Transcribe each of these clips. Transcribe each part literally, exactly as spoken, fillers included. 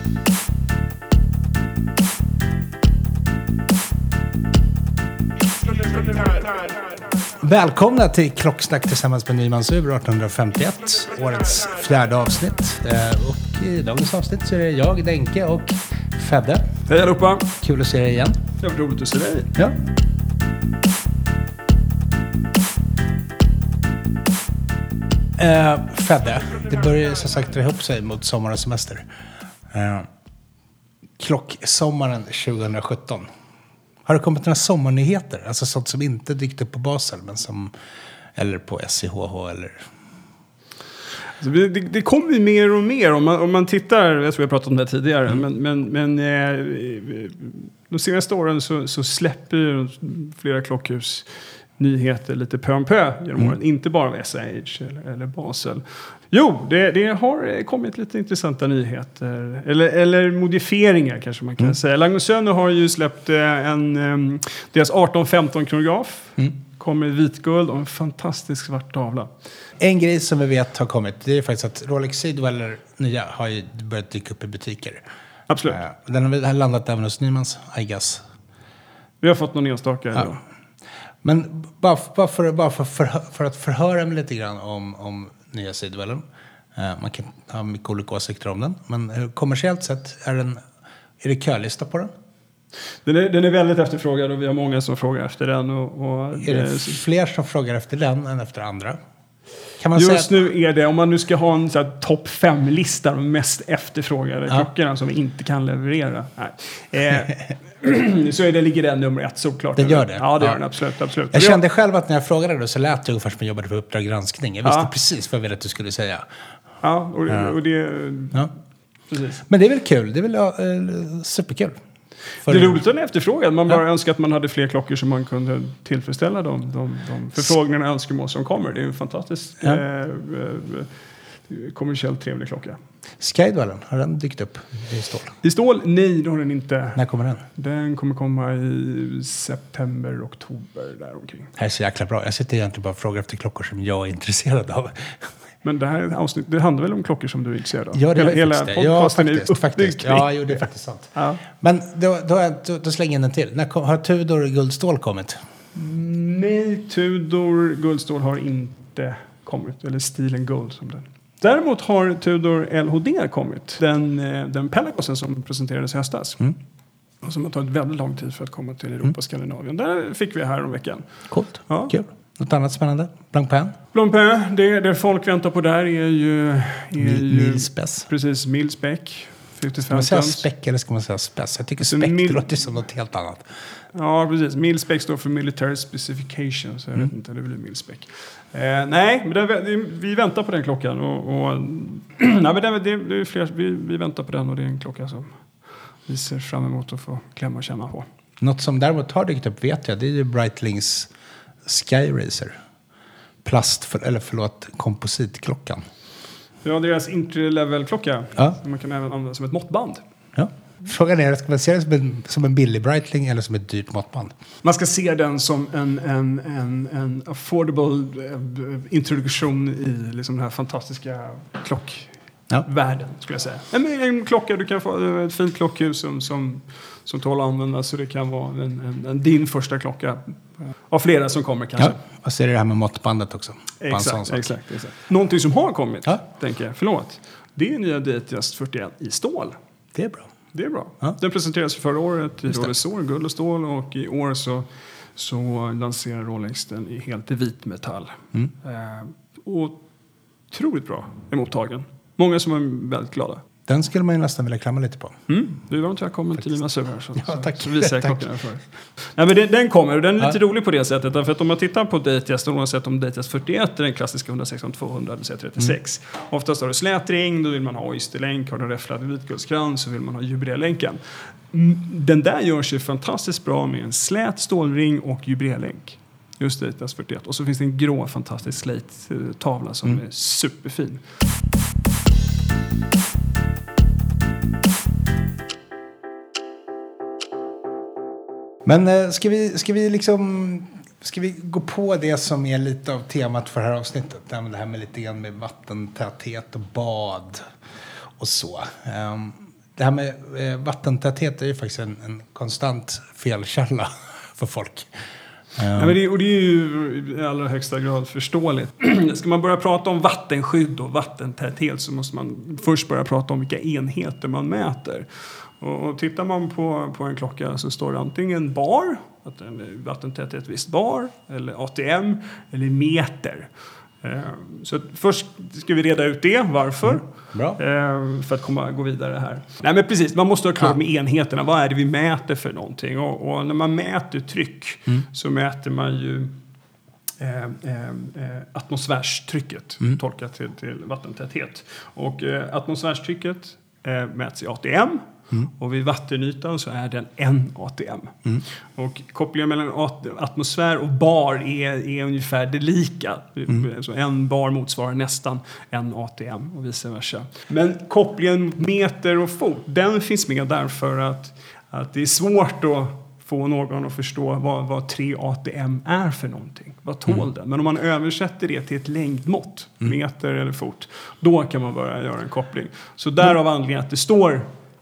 Välkomna till Klocksnack tillsammans med Nymans Ur artonhundrafemtioett, årets fjärde avsnitt. Och i dagens avsnitt så är det jag, Denke och Fedde. Hej allihopa! Kul att se dig igen. Det var roligt att se dig. Ja. Uh, Fedde, det börjar som sagt dra ihop sig mot sommar och semester. Uh, klocksommaren tjugohundrasjutton. Har det kommit några sommarnyheter? Alltså sånt som inte dykt upp på Basel, men som, eller på S C H H eller... Alltså, det, det kommer ju mer och mer om man, om man tittar, jag tror vi har pratat om det tidigare, mm. men, men, men eh, de senaste åren så, så släpper ju flera klockhus nyheter lite pö om pö genom mm. åren, inte bara av S I H eller, eller Basel. Jo, det, det har kommit lite intressanta nyheter. Eller, eller modifieringar kanske man kan mm. säga. Lang och Söner har ju släppt en, um, deras arton femton kronograf. Mm. Kommer i vitguld och en fantastisk svart tavla. En grej som vi vet har kommit, det är faktiskt att Rolex Sidweller nya har ju börjat dyka upp i butiker. Absolut. Uh, den har landat även hos Nymans, I guess. Vi har fått någon enstaka ja. idag. Men bara, bara, för, bara för, för, för att förhöra mig lite grann om, om nya Sidwellen. Uh, man kan ha mycket olika åsikter om den. Men uh, kommersiellt sett, är, den, är det kölista på den? Den är, den är väldigt efterfrågad och vi har många som frågar efter den. Och, och är det, det fler som frågar efter den än efter andra? Kan man Just säga nu är det, om man nu ska ha en så här topp fem-lista de mest efterfrågade ja. klockorna som vi inte kan leverera. Nej. Eh, så är det, ligger den nummer ett såklart. Den gör det? Ja, det ja. gör den absolut. absolut. Jag kände själv att när jag frågade det så lät det ungefär som jag jobbade för Uppdrag granskning. Jag visste ja. precis vad jag ville att du skulle säga. Ja, och, ja. och det... Ja. Precis. Men det är väl kul? Det är väl uh, superkul? För det är roligt att den är efterfrågad. Man bara ja. önskar att man hade fler klockor som man kunde tillfredsställa de, de, de förfrågningarna och önskemål som kommer. Det är en fantastisk ja. eh, eh, kommersiellt trevlig klocka. Skydwellen, har den dykt upp i stål? I stål? Nej, det har den inte. När kommer den? Den kommer komma i september, oktober där omkring. Det här är så jäkla bra. Jag sitter egentligen bara och frågar efter klockor som jag är intresserad av. Men det här avsnitt, det handlar väl om klockor som du är intresserad av? Ja, det är hela faktiskt det. Ja, faktiskt. faktiskt. Ja, jo, det är ja. faktiskt sant. Ja. Men då, då, då, då slänger jag in en till. När kom, har Tudor guldstål kommit? Nej, Tudor guldstål har inte kommit. Eller Stilen Gold som den. Däremot har Tudor L H D kommit. Den, den Pelagosen som presenterades i höstas. Mm. Och som har tagit väldigt lång tid för att komma till Europa och mm. Skandinavien. Där fick vi här om veckan. Coolt, ja. Kul. Något annat spännande? Blancpain? Blancpain, det, det folk väntar på där är ju... Är Milspec. Precis, Milspec. Ska man säga spec eller ska man säga spec? Jag tycker spec mil- det låter som något helt annat. Ja, precis. Milspec står för Military Specification. Så jag mm. vet inte, det blir Milspec. Eh, nej, men det, vi väntar på den klockan. Och, och, nej, men det, det, det är fler, vi, vi väntar på den och det är en klocka som vi ser fram emot att få klämma och känna på. Något som däremot har dykt upp vet jag, det är ju Breitlings Sky Racer. Plast, för, eller förlåt, kompositklockan. Ja, deras entry-level-klocka. Ja. Man kan även använda som ett måttband. Ja. Frågan är, ska man se det som en, som en billig Breitling eller som ett dyrt måttband? Man ska se den som en, en, en, en affordable introduktion i liksom den här fantastiska klockvärlden, ja. skulle jag säga. En, en klocka, du kan få ett fint klockhus som, som, som tål att använda, så det kan vara en, en, en, din första klocka av flera som kommer kanske. Ja, och så är det det här med måttbandet också. Exakt, exakt, exakt. Någonting som har kommit, ja. tänker jag, förlåt. Det är nya Datejust fyrtioett i stål. Det är bra. Det är bra. Ja. Den presenterades förra året i Rolex år, guld och stål. Och i år så, så lanserar Rolex den i helt i vit metall. Mm. Eh, och otroligt bra emottagen. Många som är väldigt glada. Den skulle man ju nästan vilja klämma lite på. Mm. Du var inte välkommen till Nymans Ur här. Så, ja, tack. Så, så visar jag klockan för. Nej, men den, den kommer och den är lite ja. rolig på det sättet. För att om man tittar på Datejust, och sett om Datejust fyrtioett är den klassiska hundrasexton tvåhundra, det vill säga trettiosex. Mm. Oftast har du slätring, då vill man ha oysterlänk. Har du räfflad vitguldskrans så vill man ha jubileelänken. Den där görs ju fantastiskt bra med en slät stålring och jubileelänk. Just Datejust fyrtioett. Och så finns det en grå fantastisk slate-tavla som mm. är superfin. Men ska vi, ska vi liksom ska vi gå på det som är lite av temat för det här avsnittet? Det här med lite grann med vattentäthet och bad och så. Um, det här med eh, vattentäthet är ju faktiskt en, en konstant felkälla för folk. Ja, men det, och det är ju i allra högsta grad förståeligt. Ska man börja prata om vattenskydd och vattentäthet så måste man först börja prata om vilka enheter man mäter. Och, och tittar man på, på en klocka så står det antingen bar, att den är vattentäthet visst bar, eller A T M, eller meter. Så först ska vi reda ut det, varför. Mm, bra. För att komma, gå vidare här. Nej, men precis, man måste ha klart med enheterna. Vad är det vi mäter för någonting? Och, och när man mäter tryck mm. så mäter man ju eh, eh, atmosfärstrycket, mm. tolkat till, till vattentäthet. Och eh, atmosfärstrycket eh, mäts i A T M. Mm. Och vid vattenytan så är den en A T M. Mm. Och kopplingen mellan atmosfär och bar är, är ungefär det lika. Mm. Så en bar motsvarar nästan en A T M och vice versa. Men kopplingen meter och fot, den finns med därför att, att det är svårt att få någon att förstå vad, vad tre A T M är för någonting. Vad tål mm. den? Men om man översätter det till ett längdmått, mm. meter eller fot, då kan man börja göra en koppling. Så därav anledningen att det står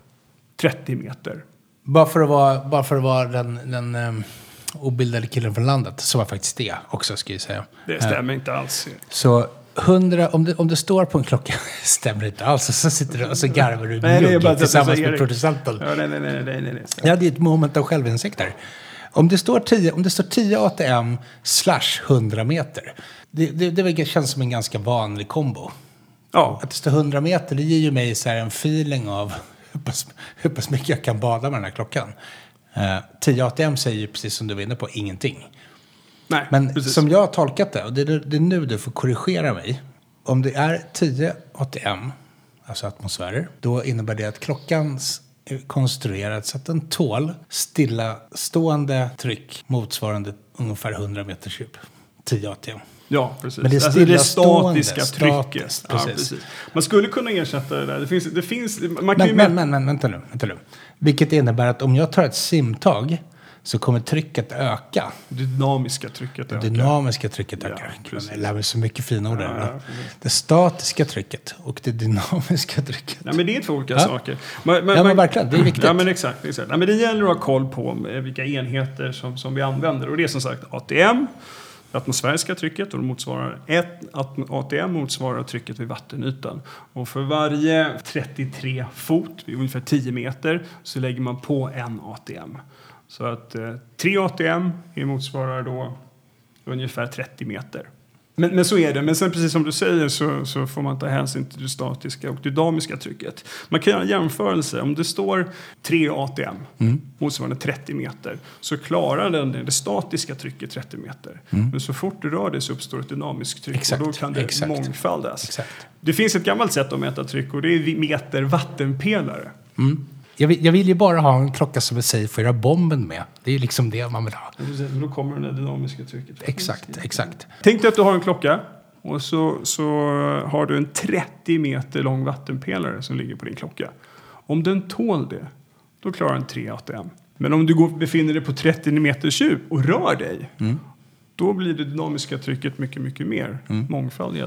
trettio meter. Bara för att vara, bara för att vara den, den um, obildade killen från landet så var faktiskt det också, ska jag säga. Det stämmer uh, inte alls. Så hundra, om det, om det står på en klocka, stämmer inte alls. Så sitter du och så garvar du mjugg tillsammans med producenten. Ja, nej, nej, nej, nej, nej, nej. Ja, det är ett moment av självinsikt där. Om det står tio, om det står tio A T M slash hundra meter, det, det, det känns som en ganska vanlig kombo. Ja. Att det står hundra meter, det ger ju mig så här en feeling av hur pass, hur pass mycket jag kan bada med den här klockan. Uh, tio A T M säger ju, precis som du var inne på, ingenting. Nej, men precis. Som jag har tolkat det, och det är, det är nu du får korrigera mig. Om det är tio A T M, alltså atmosfärer, då innebär det att klockan är konstruerad så att den tål stillastående tryck motsvarande ungefär hundra meters djup. tio A T M. Ja, precis. Men det är alltså det statiska trycket. Statiskt, ja, precis. precis. Man skulle kunna ersätta det där. Det finns, det finns, man kan men, ju men, men, men, vänta nu, vänta nu. Vilket innebär att om jag tar ett simtag så kommer trycket öka. Det dynamiska trycket ökar. Det dynamiska trycket ökar. Ja, jag lär mig så mycket fina ord. Ja, ja, det statiska trycket och det dynamiska trycket. Ja, men det är två olika ja. saker. Men, men, ja, men verkligen. Det är viktigt. Ja, men exakt. exakt. Ja, men det gäller att ha koll på vilka enheter som, som vi använder. Och det är som sagt A T M, det atmosfäriska trycket, och det motsvarar ett A T M motsvarar trycket vid vattenytan. Och för varje trettiotre fot, ungefär tio meter, så lägger man på en A T M. Så att eh, tre A T M motsvarar då ungefär trettio meter. Men, men så är det. Men sen precis som du säger så, så får man ta hänsyn till det statiska och dynamiska trycket. Man kan göra en jämförelse. Om det står tre A T M mm. motsvarande trettio meter så klarar den det statiska trycket trettio meter. Mm. Men så fort du rör det så uppstår ett dynamiskt tryck. Exakt, och då kan det exakt. mångfaldas. Exakt. Det finns ett gammalt sätt att mäta tryck och det är meter vattenpelare. Mm. Jag vill, jag vill ju bara ha en klocka som är safe för att göra bomben med. Det är ju liksom det man vill ha. Då kommer det dynamiska trycket. Exakt, exakt. Tänk dig att du har en klocka och så, så har du en trettio meter lång vattenpelare som ligger på din klocka. Om den tål det, då klarar den tre A T M. Men om du går, befinner dig på trettio meters djup och rör dig, mm. då blir det dynamiska trycket mycket, mycket mer mm. mångfaldigt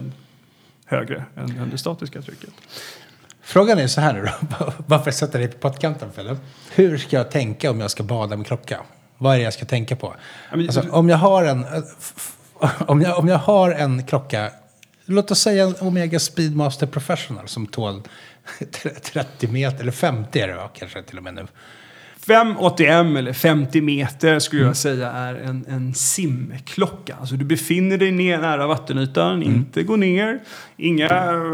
högre än, än det statiska trycket. Frågan är så här nu då. Varför sätter dig på pottkanten, Philip? Hur ska jag tänka om jag ska bada med klocka? Vad är det jag ska tänka på? Alltså, om jag har en om jag, om jag har en klocka, låt oss säga en Omega Speedmaster Professional som tål trettio meter, eller femtio är det va, kanske till och med nu. fem A T M eller femtio meter skulle jag säga är en, en simklocka. Alltså du befinner dig ner nära vattenytan, mm. inte gå ner. Inga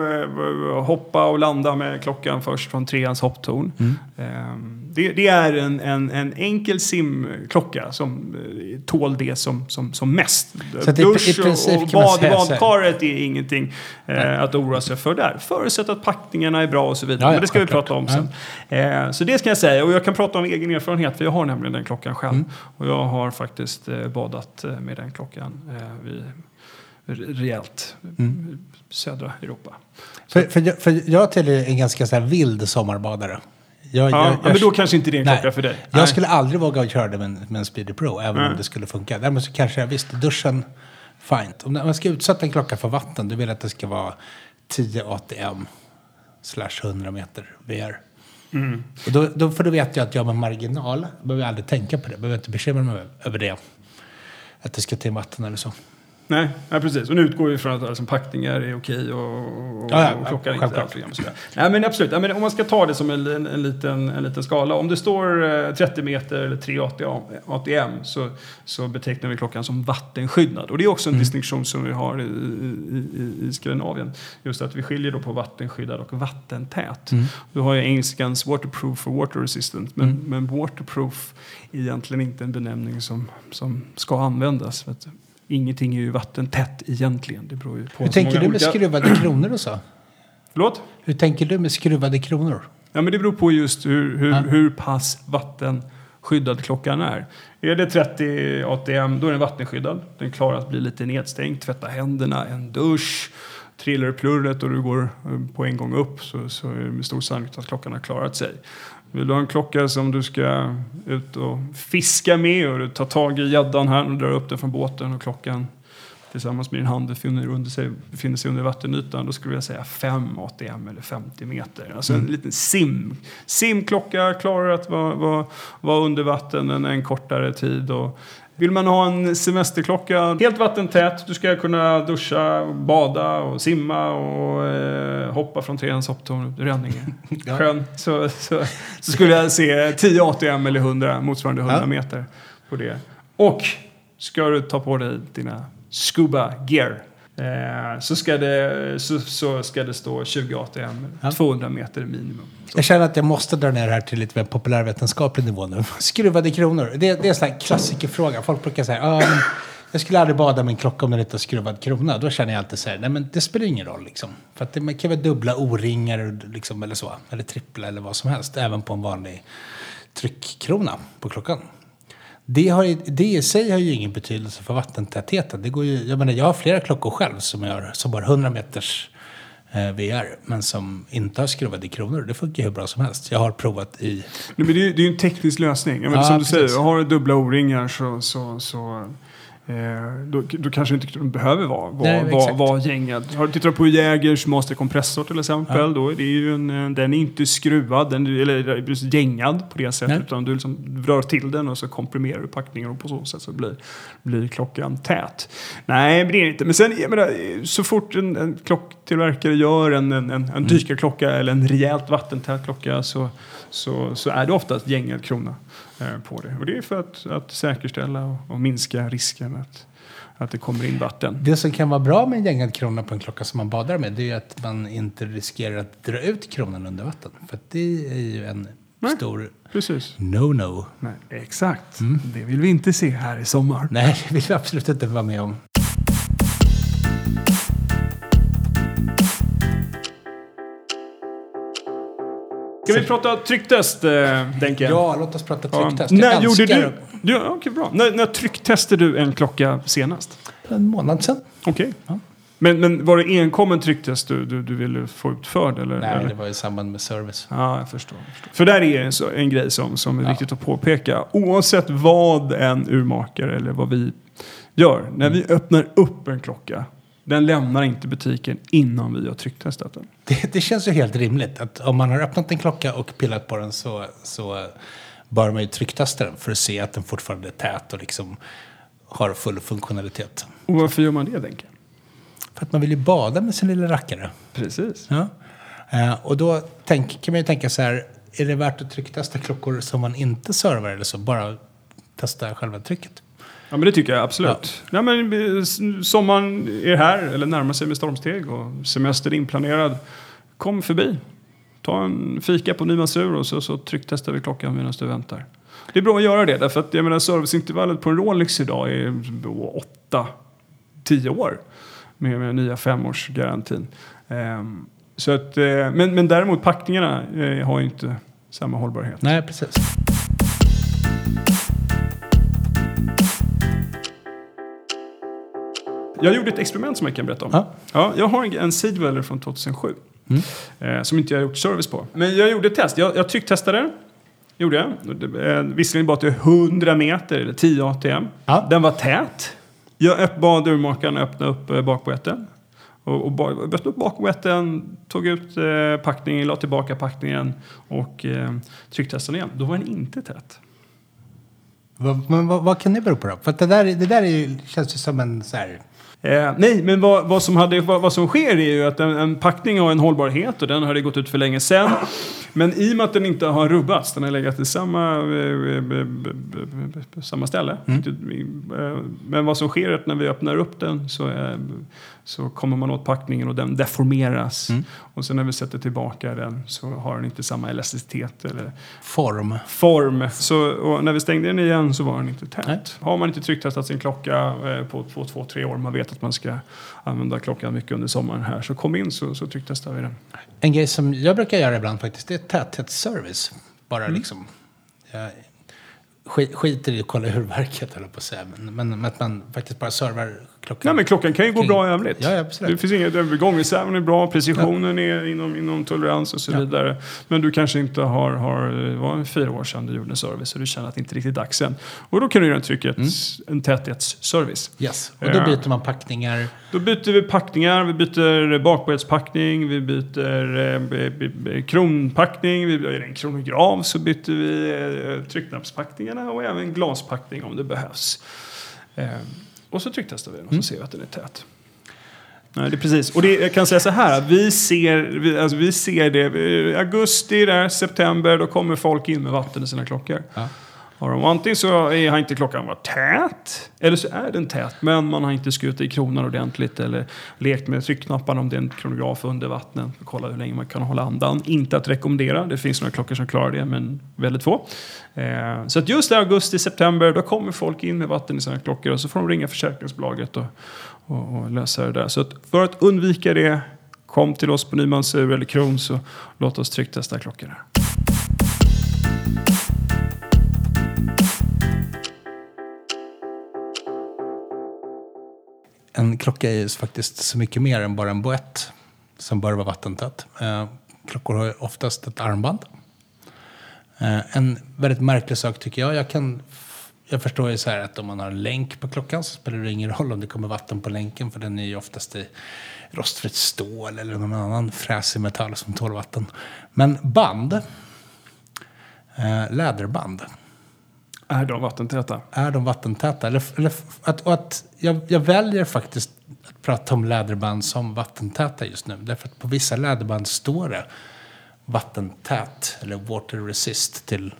uh, hoppa och landa med klockan först från treans hopptorn. Mm. Um, det, det är en, en, en enkel simklocka som uh, tål det som, som, som mest. Så dusch i princip och bad, badkaret är ingenting uh, att oroa sig för där. Förutsatt att packningarna är bra och så vidare. Ja, ja, men det ska vi prata om sen. Ja. Uh, så det ska jag säga. Och jag kan prata om egen erfarenhet, för jag har nämligen den klockan själv. Mm. Och jag har faktiskt eh, badat eh, med den klockan eh, vid, rejält mm. södra Europa. För, för, jag, för jag tillhör en ganska så här vild sommarbadare. Jag, ja, jag, jag, men då kanske inte det är en klocka för dig. Jag nej. skulle aldrig våga köra det med, med en Speedy Pro, även nej. om det skulle funka. Däremot så kanske jag visst, duschen, fint. Om man ska utsätta en klocka för vatten, du vill att det ska vara tio A T M slash hundra meter V R. Mm. Och då, då får du veta att jag med marginal behöver aldrig tänka på det. Behöver inte bekymra mig över det. Att det ska till vatten eller så. Nej, ja, precis. Och nu utgår vi från att alltså, packningar är okej och, och, ja, ja, och klockan ja, inte allt för gammal. Nej, men absolut. Ja, men om man ska ta det som en, en, en, liten, en liten skala. Om det står eh, trettio meter eller tre A T M så, så betecknar vi klockan som vattenskyddad. Och det är också en mm. distinktion som vi har i, i, i, i Skandinavien. Just att vi skiljer då på vattenskyddad och vattentät. Mm. Du har ju engelskans waterproof och water resistant. Men, mm. men waterproof är egentligen inte en benämning som, som ska användas. För att ingenting är ju vattentätt egentligen. Det beror ju på. Hur tänker du med olika... skruvade kronor och så? Förlåt? Hur tänker du med skruvade kronor? Ja, men det beror på just hur, hur, ja. hur pass vattenskyddad klockan är. Är det trettio A T M, då är den vattenskyddad. Den klarar att bli lite nedstängd, tvätta händerna, en dusch. Trillar plurret och du går på en gång upp så, så är det med stor sannolikhet att klockan har klarat sig. Vill du ha en klocka som du ska ut och fiska med och du tar tag i gäddan här och drar upp den från båten och klockan tillsammans med din hand befinner, under sig, befinner sig under vattenytan, då skulle jag säga fem A T M eller femtio meter. Alltså mm. en liten sim. Simklocka klarar att vara, vara, vara under vatten en, en kortare tid. Och vill man ha en semesterklocka helt vattentät, du ska kunna duscha, bada och simma och eh, hoppa från Trehans hopptorn, Rönninge, ja. sjön, så, så, så skulle jag se tio A T M eller hundra, motsvarande hundra ja. meter på det. Och ska du ta på dig dina scuba gear eh, så, ska det, så, så ska det stå tjugo A T M, ja. tvåhundra meter minimum. Så. Jag känner att jag måste dra ner det här till lite mer populärvetenskaplig nivå nu. Skruvade kronor, det, det är en sån här klassikerfråga. Folk brukar säga, ah, men jag skulle aldrig bada med en klocka om den inte har skruvad krona. Då känner jag alltid så här, nej men det spelar ingen roll liksom. För att det, man kan väl dubbla O-ringar liksom, eller så. Eller trippla eller vad som helst. Även på en vanlig tryckkrona på klockan. Det, har, det i sig har ju ingen betydelse för vattentätheten. Det går ju, jag menar, jag har flera klockor själv som, gör, som har hundra meters eh, V R. Men som inte har skruvade kronor. Det funkar hur bra som helst. Jag har provat i... Nej, men det, är, det är ju en teknisk lösning. Jag menar, ja, som precis. Du säger, har du dubbla O-ringar så... så, så... Eh, då, då kanske inte behöver vara, vara, vara, vara gängad. Har du tittat på Jägers Master Kompressor till exempel, ja. Då är det ju en, den är inte skruvad, den, eller gängad på det sättet, nej. Utan du liksom rör till den och så komprimerar du packningen och på så sätt så blir, blir klockan tät. Nej, men det är inte. Men sen, jag menar, så fort en, en klocktillverkare gör en, en, en, en dykarklocka eller en rejält vattentät klocka så, så, så är det oftast gängad krona på det. Och det är för att, att säkerställa och, och minska risken att, att det kommer in vatten. Det som kan vara bra med en gängad krona på en klocka som man badar med, det är att man inte riskerar att dra ut kronan under vatten. För att det är ju en nej, stor precis. no-no. Nej, exakt. Mm. Det vill vi inte se här i sommar. Nej, det vill vi absolut inte vara med om. Ska vi prata trycktest, äh, Denke? Ja, låt oss prata trycktest. Ja. När gjorde du? Ja, okej, bra. När, när trycktestade du en klocka senast? En månad sedan. Okej. Okay. Ja. Men, men var det enkom en trycktest du, du, du ville få utförd? Eller, nej, eller? Det var i samband med service. Ja, jag förstår. Jag förstår. För där är en, så, en grej som, som är ja. viktigt att påpeka. Oavsett vad en urmakare eller vad vi gör. När mm. vi öppnar upp en klocka, den lämnar inte butiken innan vi har trycktestat den. Det, det känns ju helt rimligt att om man har öppnat en klocka och pillat på den så, så bör man ju trycktesta den för att se att den fortfarande är tät och liksom har full funktionalitet. Och varför gör man det, Denke? För att man vill ju bada med sin lilla rackare. Precis. Ja. Uh, och då tänk, kan man ju tänka så här, är det värt att trycktesta klockor som man inte servar eller så? Bara testa själva trycket. Ja, men det tycker jag absolut. Ja. Ja, men, sommaren är här, eller närmar sig med stormsteg och semester inplanerad. Kom förbi. Ta en fika på Nymansur och så, så trycktestar vi klockan medan du väntar. Det är bra att göra det, därför att jag menar, serviceintervallet på en Rolex idag är åtta tio år med, med nya femårsgarantin. Um, så att, uh, men, men däremot packningarna uh, har ju inte samma hållbarhet. Nej, precis. Jag gjorde ett experiment som jag kan berätta om. Ja. Ja, jag har en Seedweller från tjugohundrasju. Mm. Eh, som inte jag har gjort service på. Men jag gjorde ett test. Jag, jag trycktestade. Gjorde jag. Eh, visserligen bara till hundra meter eller tio A T M. Ja. Den var tät. Jag bad urmakaren öppna upp eh, bakboetten. Och, och böt upp bakwetten, tog ut eh, packningen, la tillbaka packningen och eh, trycktestade igen. Då var den inte tät. Vad, men vad, vad kan det bero på då? För att det där, det där är ju, känns ju som en så här... Eh, nej, men vad, vad, som hade, vad, vad som sker är ju att en, en packning har en hållbarhet och den hade gått ut för länge sedan. Men i och med att den inte har rubbats, den har legat i samma, eh, samma ställe. Mm. Men vad som sker är att när vi öppnar upp den så, eh, så kommer man åt packningen och den deformeras. Mm. Och sen när vi sätter tillbaka den så har den inte samma elasticitet eller form. form. Så, och när vi stängde den igen så var den inte tät. Nej. Har man inte trycktestat sin klocka eh, på två, två, tre år, man vet att man ska använda klockan mycket under sommaren här, så kom in så, så trycktestar vi den. En grej som jag brukar göra ibland faktiskt, det är täthetsservice. Bara mm. liksom... Jag skit, skiter i att kolla urverket, eller på att säga. Men, men, men att man faktiskt bara servar klockan. Nej, men klockan kan ju gå kring... bra i övrigt. Ja, absolut. Det finns inget övergångsreserven är bra, precisionen ja. är inom, inom tolerans och så ja. vidare. Men du kanske inte har, har var fyra år sedan du gjorde en service och du känner att det inte är riktigt dags än. Och då kan du göra en trycket, mm. en täthetsservice. Yes. Och då byter man packningar. Då byter vi packningar, vi byter bakbåtspackning, vi byter eh, kronpackning, vi byter en kronograf, så byter vi eh, tryckknappspackningarna och även glaspackning om det behövs. Eh, och så trycktestar vi den och så mm. ser vi att den är tät. Nej, det är precis. Och det, jag kan säga så här, vi ser, vi, alltså vi ser det augusti, där, september, då kommer folk in med vatten i sina klockor. Ja. Har de antingen så är, har inte klockan varit tät, eller så är den tät, men man har inte skurit i kronan ordentligt eller lekt med tryckknapparna om det är en kronograf under vattnet för att kolla hur länge man kan hålla andan. Inte att rekommendera, det finns några klockor som klarar det, men väldigt få. Eh, så att just i augusti, september, då kommer folk in med vatten i sina klockor och så får de ringa försäkringsbolaget och, och, och lösa det där. Så att för att undvika det, kom till oss på Nymansur eller Kron, så låt oss trycktesta klockorna. En klocka är ju faktiskt så mycket mer än bara en boett som bör vara vattentät. Eh, klockor har ju oftast ett armband. Eh, en väldigt märklig sak tycker jag. Jag, kan, jag förstår ju så här att om man har en länk på klockan så spelar det ingen roll om det kommer vatten på länken, för den är ju oftast i rostfritt stål eller någon annan fräsig metall som tål vatten. Men band, eh, läderband, är de vattentäta? Är de vattentäta? Eller, eller att, och att jag, jag väljer faktiskt att prata om läderband som vattentäta just nu. Därför att på vissa läderband står det vattentät eller water resist till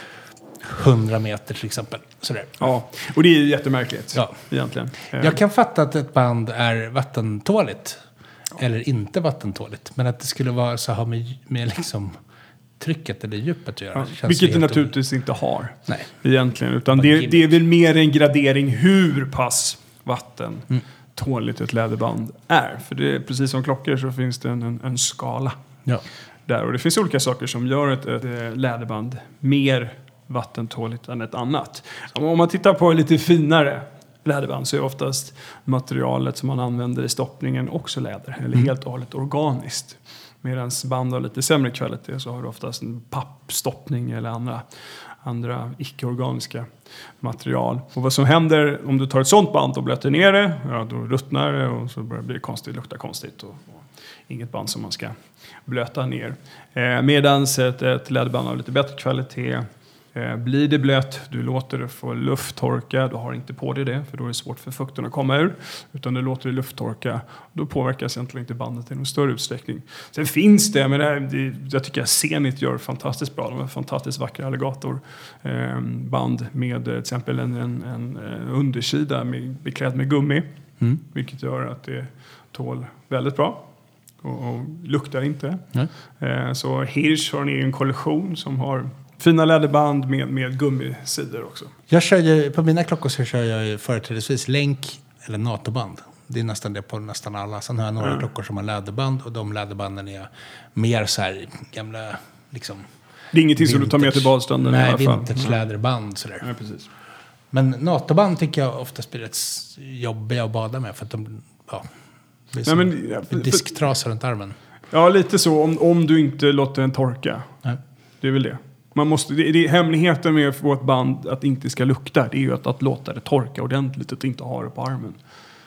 hundra meter till exempel. Sådär. Ja, och det är ju jättemärkligt ja. egentligen. Jag kan fatta att ett band är vattentåligt eller inte vattentåligt. Men att det skulle vara så här med, med liksom... trycket eller djupet att göra. Ja, vilket det naturligtvis o... inte har. Nej. Egentligen. Utan det, det är väl mer en gradering hur pass vatten mm. tåligt ett läderband är. För det är precis som klockor så finns det en, en, en skala. Ja. Där. Och det finns olika saker som gör ett, ett läderband mer vattentåligt än ett annat. Om man tittar på lite finare läderband så är oftast materialet som man använder i stoppningen också läder. Eller mm. helt och hållet organiskt. Medan band har lite sämre kvalitet så har du oftast en pappstoppning eller andra, andra icke-organiska material. Och vad som händer om du tar ett sånt band och blöter ner det, ja, då ruttnar det och så börjar det bli konstigt, lukta konstigt. Och, och inget band som man ska blöta ner. Eh, Medan ett, ett läderband har lite bättre kvalitet. Eh, blir det blött, du låter det få lufttorka, du har inte på dig det för då är det svårt för fukten att komma ur, utan du låter det lufttorka, då påverkas egentligen inte bandet i någon större utsträckning. Sen finns det, men det, här, det jag tycker att Zenit gör fantastiskt bra, de har fantastiskt vackra alligator eh, band med till exempel en, en, en undersida med, beklädd med gummi, mm. vilket gör att det tål väldigt bra. Och, och luktar inte. Mm. Eh, så Hirsch har en egen kollektion som har fina läderband med, med gummisidor också. Jag kör ju, på mina klockor så kör jag ju företrädesvis länk eller NATO-band. Det är nästan det på nästan alla. Sen har jag några mm. klockor som har läderband och de läderbanden är mer så här gamla liksom... Det är ingenting som du tar med till badstranden nej, i alla fall. Vintage läderband sådär. Nej, precis. Men NATO-band tycker jag oftast blir rätt jobbiga att bada med för att de... Ja, det är som nej, men, ja, för, disktrasar runt armen. Ja, lite så. Om, om du inte låter den torka. Nej. Det är väl det. Man måste, det, det är hemligheten med att få ett band att inte ska lukta. Det är ju att, att låta det torka ordentligt och att inte ha det på armen.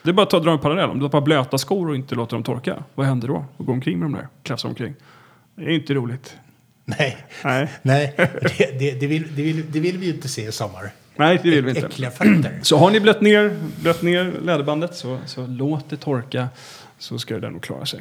Det är bara att ta dra en parallell. Om du har bara blöta skor och inte låter dem torka, vad händer då? Och gå omkring med dem där, klafsa omkring. Det är inte roligt. Nej, Nej. Nej. Det, det, det, vill, det, vill, det vill vi ju inte se i sommar. Nej, det vill vi inte. Äckliga fötter. Så har ni blött ner, blött ner läderbandet så, så låt det torka, så ska det nog klara sig.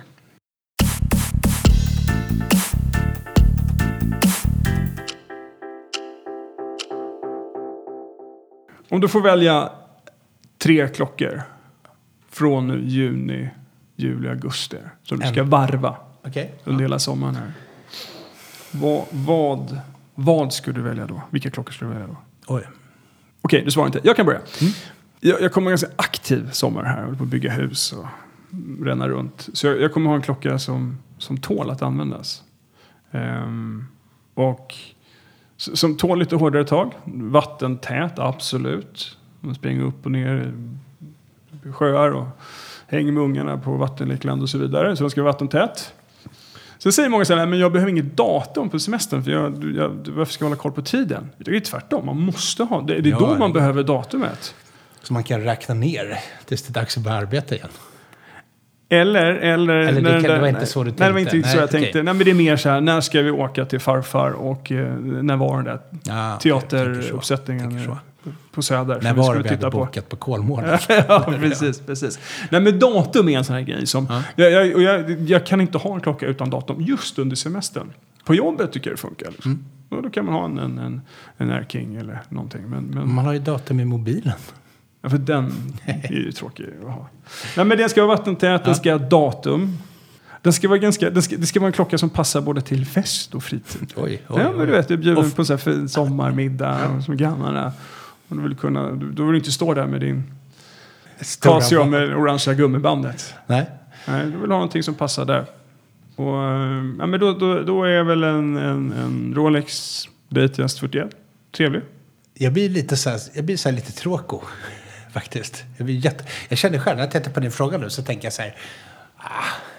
Om du får välja tre klockor från juni, juli, augusti som du ska varva okay. under hela sommaren här. Vad, vad, vad skulle du välja då? Vilka klockor skulle du välja då? Oj. Okej, du svarar inte. Jag kan börja. Mm. Jag, jag kommer ganska aktiv sommar här. Jag håller på att bygga hus och ränna runt. Så jag, jag kommer ha en klocka som, som tål att användas. Um, och som tål lite hårdare tag. Vattentät, absolut. Man springer upp och ner i sjöar och hänger med ungarna på vattenlekland och så vidare. Så den ska vara vattentät. Sen säger många så här, men jag behöver inget datum på semestern för jag, jag, varför ska jag hålla koll på tiden? Det är tvärtom, man måste ha det. Det är ja, då man behöver datumet. Så man kan räkna ner tills det är dags att börja arbeta igen. Eller, eller, eller det, kan, det var inte så du tänkte. Nej, det var inte nej, så jag okay. tänkte. Nej, men det är mer så här, när ska vi åka till farfar och eh, när var den där ah, teateruppsättningen på Söder? När var det vi hade bokat på Kolmården? Ja, precis, precis. Nej, men datum är en sån här grej som, ja. jag, jag, och jag, jag kan inte ha en klocka utan datum just under semestern. På jobbet tycker jag det funkar. Liksom. Mm. Och då kan man ha en, en, en, en Air King eller någonting. Men, men, man har ju datum i mobilen. Ja, för den är ju tråkig att ha. Nej, men den ska vara vattentät, den ska ha datum. Den ska vara ganska, den ska, det ska vara en klocka som passar både till fest och fritid. Oj, oj, ja, men du vet, du är bjuden Off. på så här för sommarmiddag ja. Som grannarna. Och du vill kunna, då vill du inte stå där med din Casio med orangea gummibandet. Nej. Nej, du vill ha någonting som passar där. Och, ja, men då, då, då är väl en, en, en Rolex Datejust fyrtioett trevlig. Jag blir lite så här, jag blir så här lite tråko faktiskt. Jag blir jätte, jag känner själv när jag tittar på din fråga nu så tänker jag så här, ah,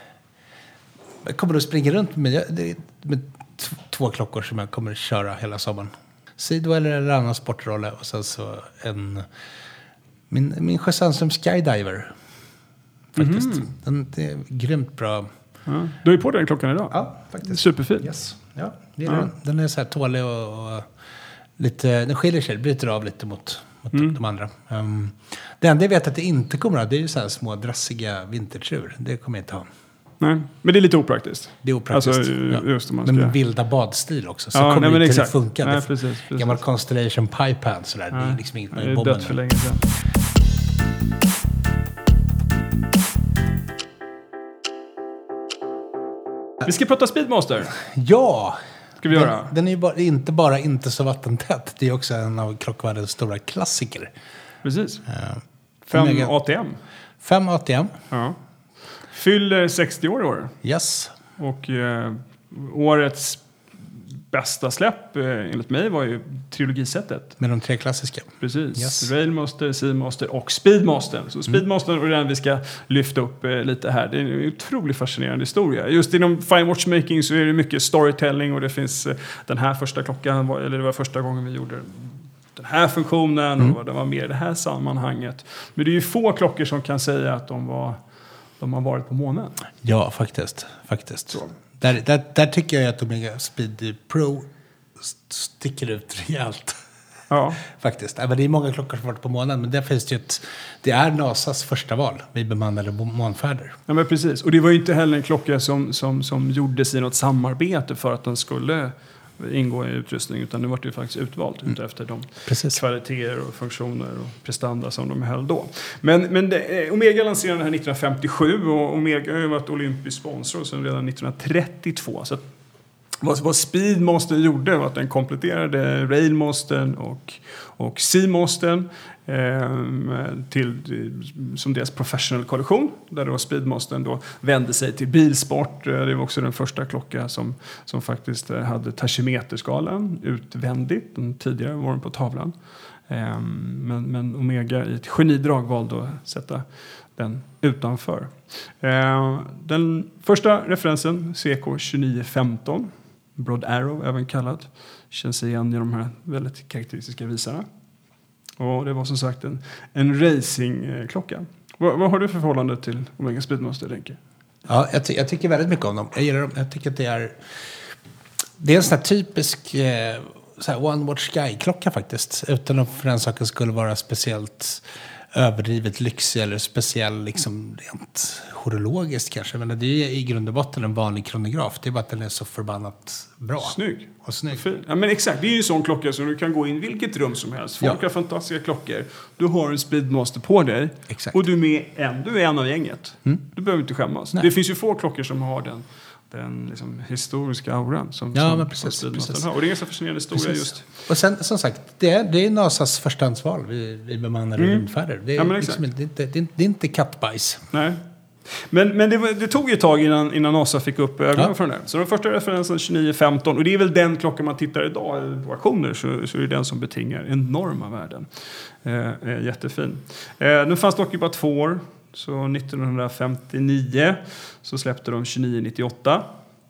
jag kommer att springa runt med, med t- två klockor som jag kommer att köra hela sommaren. Sidwell eller annan sportrolle och sen så en min min Sjösandström Skydiver faktiskt. Mm. Den det är grymt bra. Ja. Du är på den klockan idag. Ja, faktiskt. Superfin. Yes. Ja, det är ja. Den. Den är så här tålig och, och lite, den skiljer sig, bryter av lite mot, mot mm. de andra. Um, det enda jag vet att det inte kommer att det är ju så här små drassiga vintertjur. Det kommer jag inte ha. Nej, men det är lite opraktiskt. Det är opraktiskt. Alltså, ja. Just man ska... Men med vilda badstil också. Så ja, kommer nej, det inte exakt. funka. Nej, det precis, precis. Gammal Constellation Pipan sådär. Ja. Det är liksom inget med bomben. Det är dött för länge sedan. Vi ska prata Speedmaster. Ja! Ska vi den, göra? Den är ju bara, inte bara inte så vattentät. Det är också en av klockvärldens stora klassiker. Precis. Uh, fem A T M. fem A T M. Ja. Fyller sextio år i år. Yes. Och eh, årets bästa släpp eh, enligt mig var ju trilogisättet. Med de tre klassiska. Precis. Yes. Railmaster, Seamaster och Speedmaster. Så Speedmaster mm. är den vi ska lyfta upp eh, lite här. Det är en otroligt fascinerande historia. Just inom fine watchmaking så är det mycket storytelling och det finns eh, den här första klockan, var, eller det var första gången vi gjorde den här funktionen mm. och den var mer i det här sammanhanget. Men det är ju få klockor som kan säga att de var de har varit på månen. Ja, faktiskt. faktiskt. Där, där, där tycker jag att Omega Speed Pro sticker ut rejält. Ja. Faktiskt. Det är många klockor som har varit på månen, men där finns det ju ett, det är NASAs första val vid bemannade månfärder. Ja, men precis. Och det var ju inte heller en klocka som, som, som gjordes i något samarbete för att den skulle ingå i utrustning, utan nu var det ju faktiskt utvalt mm. efter de precis. kvaliteter och funktioner och prestanda som de höll då. Men, men det, Omega lanserade den här nittonhundrafemtiosju och Omega har ju varit olympisk sponsor sedan redan nittonhundratrettiotvå. Så att vad, vad Speedmaster gjorde var att den kompletterade Railmastern och, och Seamastern eh, till, som deras professional-kollektion. Där då Speedmastern då vände sig till bilsport. Det var också den första klocka som, som faktiskt hade tachymeterskalan utvändigt. Den tidigare var den på tavlan. Eh, men, men Omega i ett genidrag valde att sätta den utanför. Eh, den första referensen, C K tjugonio femton. Broad Arrow även kallad. Känns igen i de här väldigt karaktäristiska visarna. Och det var som sagt en, en racingklocka. Vad, vad har du för förhållande till Omega Speedmaster, tänker? Ja, jag, ty- jag tycker väldigt mycket om dem. Jag gillar dem. Jag tycker att det är... Det är en sån här typisk eh, så här One Watch Guy-klocka faktiskt. Utan att för den saken skulle vara speciellt överdrivet lyxig eller speciell liksom rent horologiskt kanske. Men det är i grund och botten en vanlig kronograf. Det är bara att den är så förbannat bra. Snygg. Och snygg. Fin. Ja, men exakt, det är ju en sån klocka som du kan gå in i vilket rum som helst. Folk Ja. har fantastiska klockor. Du har en Speedmaster på dig. Exakt. Och du är, med en, du är en av gänget. Mm. Du behöver inte skämmas. Nej. Det finns ju få klockor som har den, den liksom historiska auran som, Ja, som, men precis, som Speedmaster precis. har. Och det är en ganska fascinerande historia Precis. just. Och sen som sagt, det är, det är NASAs förstahandsval vid, vid bemannade Mm. rymdfärder. Det är, Ja, men liksom, exakt. det, är inte, det, är inte, det är inte kattbajs. Nej. Men, men det, var, det tog ju ett tag innan, innan NASA fick upp ögonen Ja. för den där. Så den första referensen tjugonio femton. Och det är väl den klockan man tittar idag på auktioner. Så, så är det den som betingar enorma värden. Eh, eh, jättefin. Eh, nu fanns dock ju bara två år. Så nittonhundrafemtionio så släppte de tjugonio nittioåtta.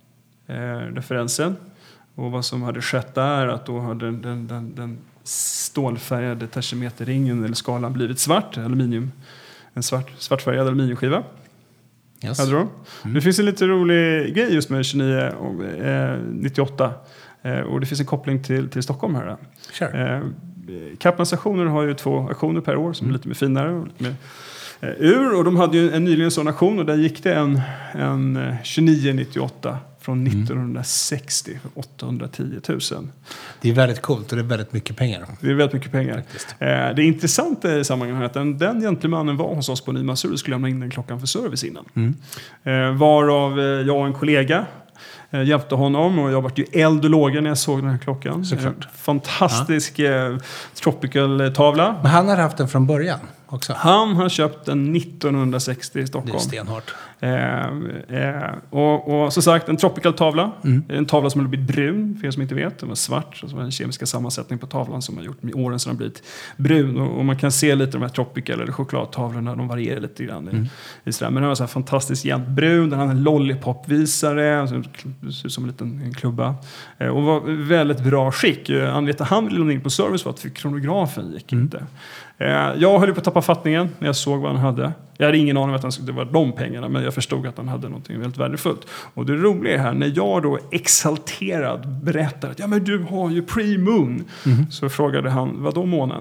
Eh, referensen. Och vad som hade skett där att då hade den, den, den, den stålfärgade tersimeterringen eller skalan blivit svart. Aluminium. En svart, svartfärgad aluminiumskiva. Yes. Hade de? Mm. Det finns en lite rolig grej just med tjugonio nittioåtta. Eh, och det finns en koppling till, till Stockholm här. Sure. Eh, Kaplans auktioner har ju två auktioner per år som är lite mer finare och lite mer eh, ur. Och de hade ju en nyligen sån auktion och där gick det en, en tjugonio nittioåtta från nittonhundrasextio för åttahundratio tusen. Det är väldigt coolt och det är väldigt mycket pengar. Det är väldigt mycket pengar. Eh, det intressanta i sammanhanget är att den, den gentlemannen var hos oss på Nymansur och skulle lämna in den klockan för service innan. Mm. Eh, varav eh, jag och en kollega eh, hjälpte honom och jag var ju eld och låga när jag såg den här klockan. Såklart. Eh, fantastisk eh, tropical-tavla. Men han har haft den från början också. Han har köpt den nittonhundrasextio i Det är Stockholm. stenhårt. Eh, eh, och, och så sagt, en tropical-tavla. Mm. En tavla som har blivit brun, för er som inte vet. Den var svart, och så var en kemiska sammansättning på tavlan som har gjort med åren som har blivit brun. Och, och man kan se lite de här tropical eller chokladtavlorna, de varierar lite grann. Mm. I, i sådär. Men den var så här fantastiskt jämnt brun. Den hade en lollipop-visare, alltså, ser ut som en liten en klubba. Eh, och var väldigt bra skick. Eh, Anledningen till att han ville in på service var att för kronografen gick Mm. inte. Eh, jag höll på att tappa fattningen när jag såg vad han hade. Jag hade ingen aning om att det var de pengarna, men jag förstod att han hade något väldigt värdefullt. Och det roliga är här, när jag då exalterad berättar att ja, men du har ju pre-moon, mm. så frågade han, vad då månen?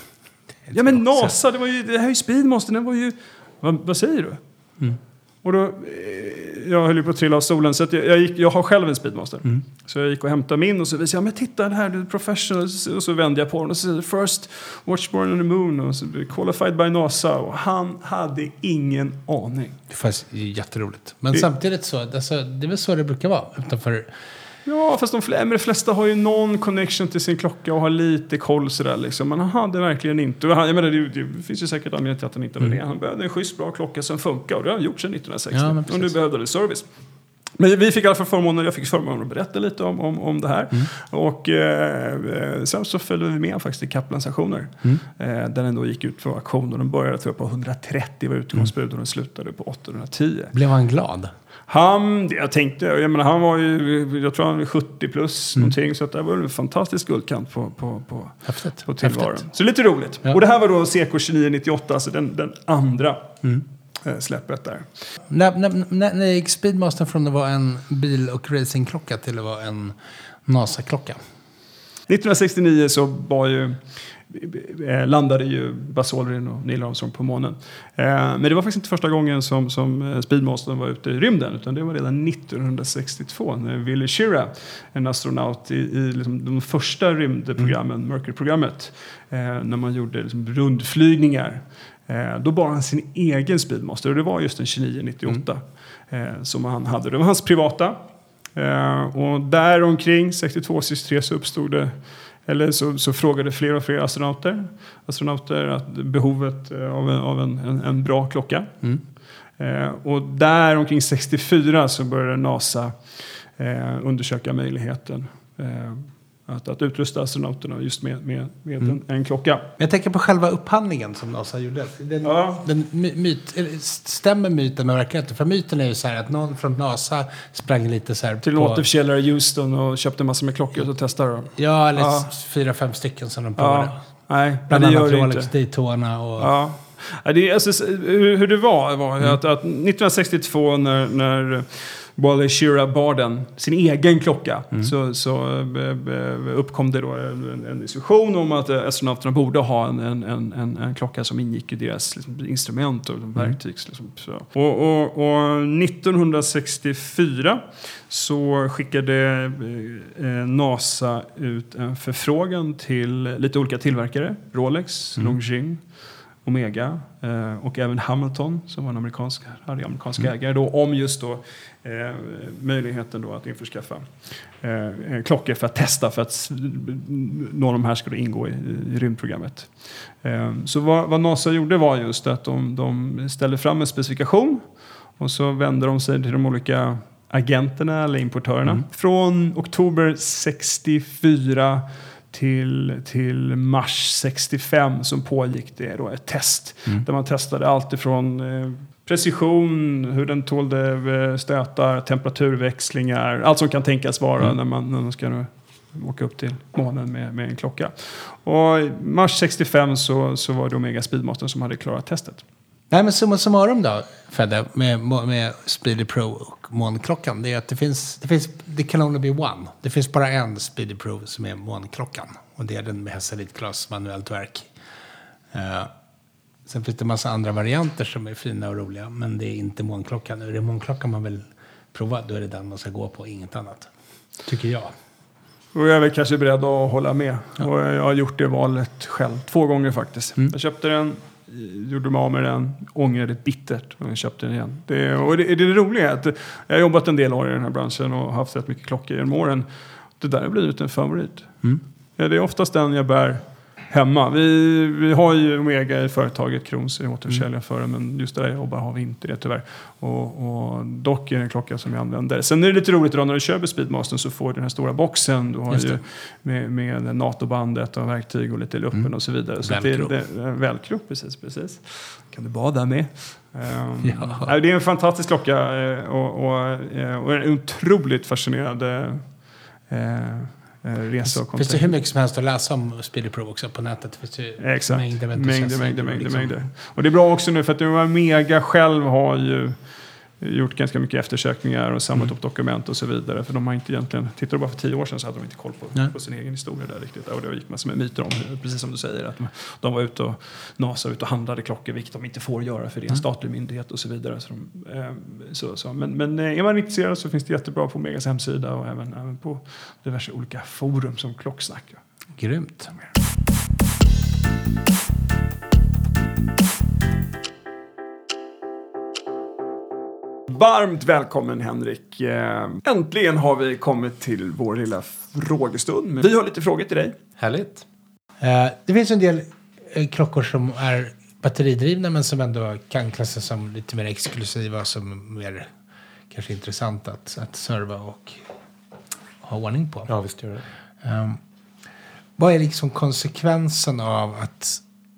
Ja, men NASA, det var ju, det här är ju Speedmaster, den var ju, vad, vad säger du? Mm. Och då, jag höll ju på att trilla av stolen, så att jag, jag, gick, jag har själv en Speedmaster. Mm. Så jag gick och hämtade min och så visade jag, men titta det här, du är professional. Och så vände jag på den och så first Watchborn on the Moon och så qualified by NASA. Och han hade ingen aning. Det är faktiskt jätteroligt. Men det, samtidigt så, alltså, det är väl så det brukar vara utanför. Ja, fast de, men de flesta har ju någon connection till sin klocka och har lite koll sådär liksom. Men han hade verkligen inte. Han, jag menar, det, det finns ju säkert anledning till att han inte hade mm. det. Han behövde en schysst bra klocka som funkar och det har han gjort sedan nittonhundrasextio. Ja, och nu behövde det service. Men vi fick i alla fall förmånen, jag fick förmånen att berätta lite om, om, om det här. Mm. Och eh, sen så följde vi med faktiskt i Kaplans auktioner. Mm. Eh, där den då gick ut på auktion och den började tror jag, på etthundratrettio var utgångsbud och den slutade på åttahundratio. Blev han glad? Han, jag tänkte, jag menar, han var ju, jag tror han var sjuttio plus mm. någonting, så att det var en fantastisk guldkant på, på, på, på tillvaron. Häftigt. Så lite roligt. Ja. Och det här var då C K tjugonio nittioåtta, alltså den, den andra mm. släppet där. När, när, när, när gick Speedmaster från att vara en bil- och racingklocka till att vara en NASA-klocka? nittonhundrasextionio så var ju landade ju Buzz Aldrin och Neil Armstrong på månen. Men det var faktiskt inte första gången som, som Speedmaster var ute i rymden, utan det var redan nittonhundrasextiotvå när Willy Schirra, en astronaut i, i liksom de första rymdprogrammen, mm. Mercury-programmet, när man gjorde liksom rundflygningar. Då bar han sin egen Speedmaster och det var just en tjugonio nittioåtta mm. som han hade. Det var hans privata. Och där omkring sextiotvå sextiotre så uppstod det, eller så, så frågade fler och fler astronauter, astronauter att behovet av en, av en, en, en bra klocka. Mm. Eh, och där omkring sextiofyra så började NASA eh, undersöka möjligheten eh, att, att utrusta astronauterna just med, med, med mm. en, en klocka. Jag tänker på själva upphandlingen som NASA gjorde. Den, ja. den myt, stämmer myten men verkligen inte. För myten är ju så här att någon från NASA sprang lite så här till en på återförsäljare i Houston och köpte massor med klockor och testade dem. Ja, eller ja. fyra, fem stycken som de provade. Ja. Nej, bland det annat gör Rolex inte. Daytona och... Ja. Ja, det, alltså, hur, hur det var var mm. att, att nittonhundrasextiotvå när, när Wally Schirra bar den, sin egen klocka, mm. så, så uppkom det då en, en diskussion om att astronauterna borde ha en, en, en, en klocka som ingick i deras liksom, instrument och mm. verktyg. Liksom, så. Och, och, och nittonhundrasextiofyra så skickade eh, NASA ut en förfrågan till lite olika tillverkare. Rolex, mm. Longines, Omega eh, och även Hamilton som var en amerikansk, hade amerikansk mm. ägare då, om just då eh, möjligheten då att införskaffa eh, klockor för att testa för att någon av de här skulle ingå i, i rymdprogrammet. Eh, så vad, vad NASA gjorde var just att de, de ställde fram en specifikation och så vände de sig till de olika agenterna eller importörerna. Mm. Från oktober sextiofyra till, till mars sextiofem som pågick det då ett test. Mm. Där man testade allt ifrån eh, precision, hur den tålde stötar, temperaturväxlingar, allt som kan tänkas vara mm. när, man, när man ska nu åka upp till månen med, med en klocka. Och i mars sextiofem så, så var det Omega Speedmaster som hade klarat testet. Nej, men summa summarum då, Fedde, med, med Speedy Pro och månklockan, det är att det finns, det finns, det can only be one. Det finns bara en Speedy Pro som är månklockan. Och det är den med Hasselitglas manuellt verk. Uh, sen finns det en massa andra varianter som är fina och roliga, men det är inte månklockan. Är det månklockan man vill prova, då är det den man ska gå på, inget annat. Tycker jag. Och jag är väl kanske beredd att hålla med. Ja. Och jag har gjort det valet själv, två gånger faktiskt. Mm. Jag köpte den, gjorde mig av med den, ångrade bittert och jag köpte den igen. Det, och det, det är det roliga att jag har jobbat en del år i den här branschen och haft rätt mycket klockor genom åren. Det där har blivit en favorit. Mm. Ja, det är oftast den jag bär hemma. Vi, vi har ju Omega i företaget, Kronos i återförsäljare mm. för det, men just där jag jobbar har vi inte det tyvärr. Och, och dock är det en klocka som jag använder. Sen är det lite roligt idag när du köper Speedmaster så får du den här stora boxen. Du har ju med, med NATO-bandet och verktyg och lite luppen mm. och så vidare. Så Velcro. det är Velcro, precis, precis. Kan du bada med. Um, ja. Det är en fantastisk klocka och, och, och en otroligt fascinerande eh, resa och finns det hur mycket som helst att läsa om Speedy Pro också på nätet. Finns det exakt. Mängder, mängder, mängder, mängder, liksom. mängder. Och det är bra också nu för att Omega själv har ju gjort ganska mycket eftersökningar och samlat mm. upp dokument och så vidare. För de har inte egentligen, tittar du bara för tio år sedan så hade de inte koll på, ja. på sin egen historia där riktigt. Och det gick massor med myter om, precis som du säger, att de var ute och NASA ut och handlade klockor, vilket de inte får göra för det är en statlig myndighet och så vidare. Så de, eh, så, så. Men, men är man intresserad så finns det jättebra på Omegas hemsida och även, även på diverse olika forum som Klocksnack. Grymt. Varmt välkommen Henrik. Äntligen har vi kommit till vår lilla frågestund. Vi har lite frågor till dig. Härligt. Det finns en del klockor som är batteridrivna men som ändå kan klassas som lite mer exklusiva, som mer kanske intressant att, att serva och ha ordning på. Ja, visst gör det. Um, vad är liksom konsekvensen av att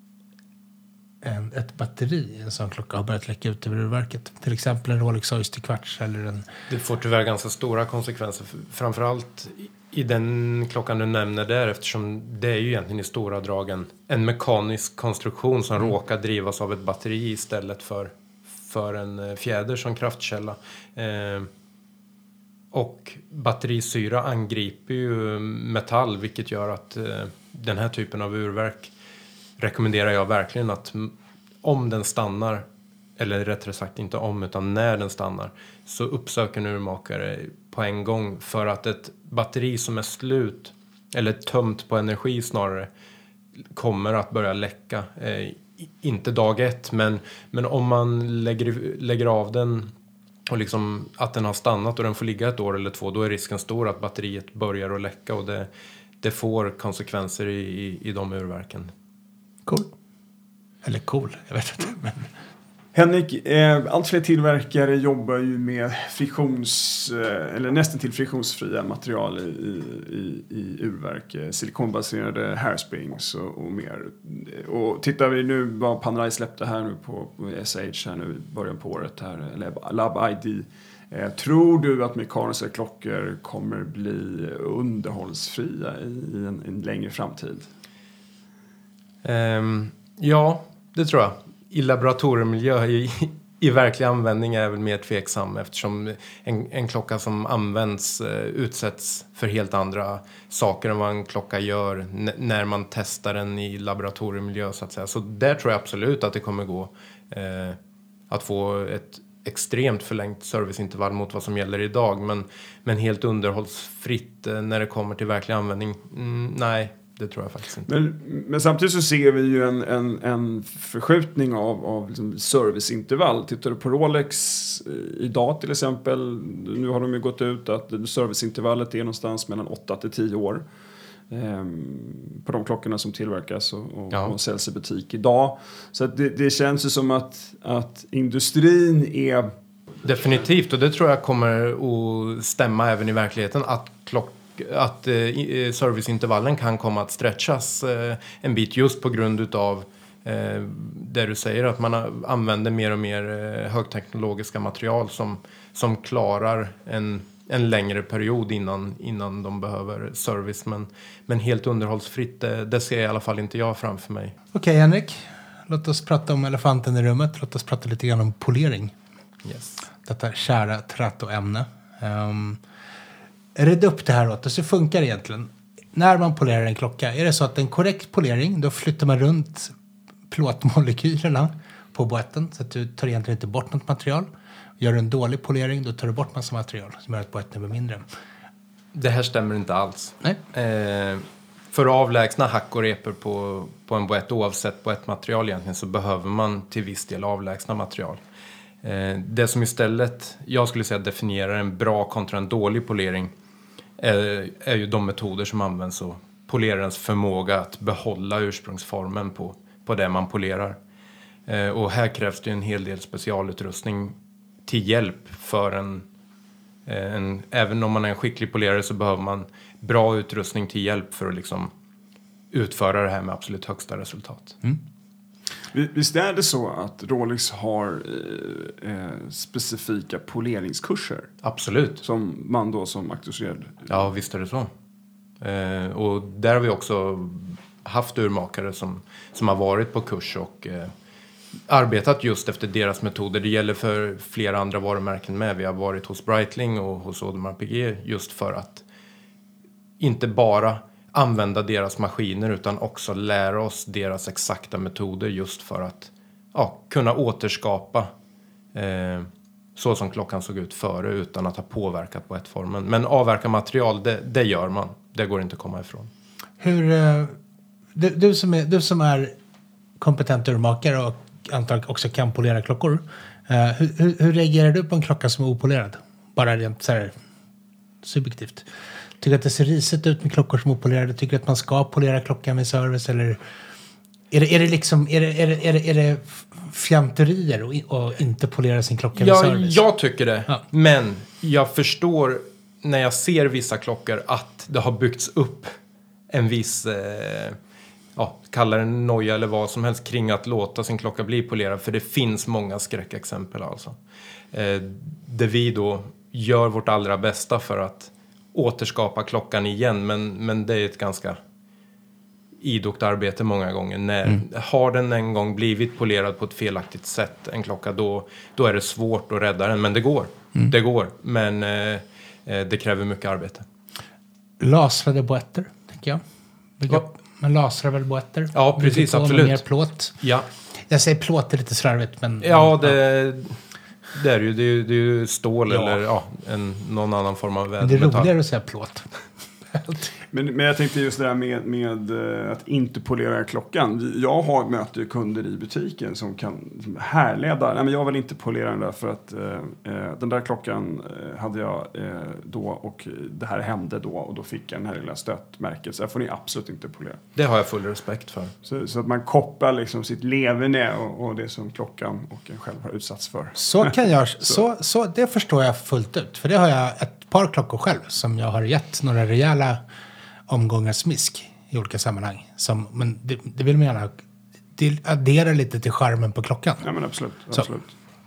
En, ett batteri, en sån klocka, har börjat läcka ut över urverket? Till exempel en Rolex Oyster kvarts eller en... Det får tyvärr ganska stora konsekvenser. Framförallt i den klockan du nämner där, eftersom det är ju egentligen i stora dragen en mekanisk konstruktion som mm. råkar drivas av ett batteri istället för, för en fjäder som kraftkälla. Eh, och batterisyra angriper ju metall, vilket gör att eh, den här typen av urverk rekommenderar jag verkligen att om den stannar, eller rättare sagt inte om utan när den stannar, så uppsöker en urmakare på en gång, för att ett batteri som är slut eller tömt på energi snarare kommer att börja läcka. Eh, inte dag ett, men, men om man lägger, lägger av den och liksom att den har stannat och den får ligga ett år eller två, då är risken stor att batteriet börjar att läcka, och det, det får konsekvenser i, i, i de urverken. Cool. Eller cool, jag vet inte. Men... Henrik, eh, allt fler tillverkare jobbar ju med friktions, eh, eller nästan till friktionsfria material i, i, i urverk. Eh, silikonbaserade hairsprings och, och mer. Och tittar vi nu vad Panerai släppte här nu på, på S H här nu i början på året här, eller Lab I D. Eh, tror du att mekaniska klockor kommer bli underhållsfria i, i en, en längre framtid? Um, ja, det tror jag. i laboratoriemiljö i, i verklig användning är väl mer tveksam eftersom en, en klocka som används eh, utsätts för helt andra saker än vad en klocka gör n- när man testar den i laboratoriemiljö så att säga. Så där tror jag absolut att det kommer gå eh, att få ett extremt förlängt serviceintervall mot vad som gäller idag. Men, men helt underhållsfritt eh, när det kommer till verklig användning, mm, nej. Det tror jag faktiskt inte. Men, men samtidigt så ser vi ju en, en, en förskjutning av, av liksom serviceintervall. Tittar du på Rolex idag till exempel. Nu har de ju gått ut att serviceintervallet är någonstans mellan åtta till tio år. Eh, på de klockorna som tillverkas och, och, ja. och säljs i butik idag. Så att det, det känns ju som att, att industrin är... Definitivt, och det tror jag kommer att stämma även i verkligheten. Att klock att eh, serviceintervallen kan komma att stretchas eh, en bit just på grund utav eh, det du säger att man a- använder mer och mer eh, högteknologiska material som, som klarar en, en längre period innan, innan de behöver service. Men, men helt underhållsfritt, det, det ser i alla fall inte jag framför mig. Okej, okay, Henrik. Låt oss prata om elefanten i rummet. Låt oss prata lite grann om polering. Yes. Detta kära trattoämne. Um, Red upp det här åt oss. Hur funkar det egentligen? När man polerar en klocka, är det så att en korrekt polering, då flyttar man runt plåtmolekylerna på boetten så att du tar egentligen inte bort något material. Gör du en dålig polering, då tar du bort massa material som gör att boetten blir mindre. Det här stämmer inte alls. Nej. Eh, för att avlägsna hack och repor på, på en boett, oavsett boettmaterial egentligen, så behöver man till viss del avlägsna material. Eh, det som istället, jag skulle säga, definierar en bra kontra en dålig polering är, är ju de metoder som används och polerarens förmåga att behålla ursprungsformen på, på det man polerar. Eh, och här krävs det en hel del specialutrustning till hjälp för en, en... Även om man är en skicklig polerare så behöver man bra utrustning till hjälp för att liksom utföra det här med absolut högsta resultat. Mm. Visst är det så att Rolex har eh, specifika poleringskurser? Absolut. Som man då som auktoriserad... Ja, visst är det så. Eh, och där har vi också haft urmakare som, som har varit på kurs och eh, arbetat just efter deras metoder. Det gäller för flera andra varumärken med. Vi har varit hos Breitling och hos Audemars Piguet just för att inte bara använda deras maskiner utan också lära oss deras exakta metoder just för att ja, kunna återskapa eh, så som klockan såg ut före utan att ha påverkat på ett formen. Men avverka material, det, det gör man. Det går inte att komma ifrån. Hur, eh, du, du, som är, du som är kompetent urmakare och antagligen också kan polera klockor. Eh, hur, hur, hur reagerar du på en klocka som är opolerad? Bara rent så här subjektivt. Tycker du att det ser risigt ut med klockor som är opolerade? Tycker du att man ska polera klockan med service? Eller är det, är det liksom är det, är det, är det, är det fjanterier och, och inte polera sin klocka med ja, service? Jag tycker det. Ja. Men jag förstår när jag ser vissa klockor att det har byggts upp en viss... Eh, ja, kalla det noja eller vad som helst kring att låta sin klocka bli polerad. För det finns många skräckexempel alltså. Eh, där vi då gör vårt allra bästa för att återskapa klockan igen. Men, men det är ett ganska idogt arbete många gånger. När, mm. Har den en gång blivit polerad på ett felaktigt sätt, en klocka, då, då är det svårt att rädda den. Men det går. Mm. Det går. Men eh, det kräver mycket arbete. Lasrade boetter, tänker jag. Bygga, ja. Man lasrar väl boetter? Ja, precis. Absolut. Mer plåt. Ja. Jag säger plåt är lite slarvigt, men... Ja, det, det är ju, det är ju, det är ju stål ja. eller ja, en, någon annan form av vädermetall. Det är roligare att säga plåt. men, men jag tänkte just det här med, med att inte polera klockan. Jag har möter kunder i butiken som kan som härleda. Nej, men jag vill inte polera den där för att eh, den där klockan eh, hade jag eh, då och det här hände då och då fick jag den här lilla stötmärket. Så jag får ni absolut inte polera. Det har jag full respekt för. Så, så att man kopplar liksom sitt leverne och, och det som klockan och en själv har utsatts för. Så kan jag, så. Så, så det förstår jag fullt ut. För det har jag ett par klockor själv som jag har gett några rejäla omgångar smisk i olika sammanhang. Som, men det, det vill man gärna addera lite till charmen på klockan. Ja, men absolut. absolut.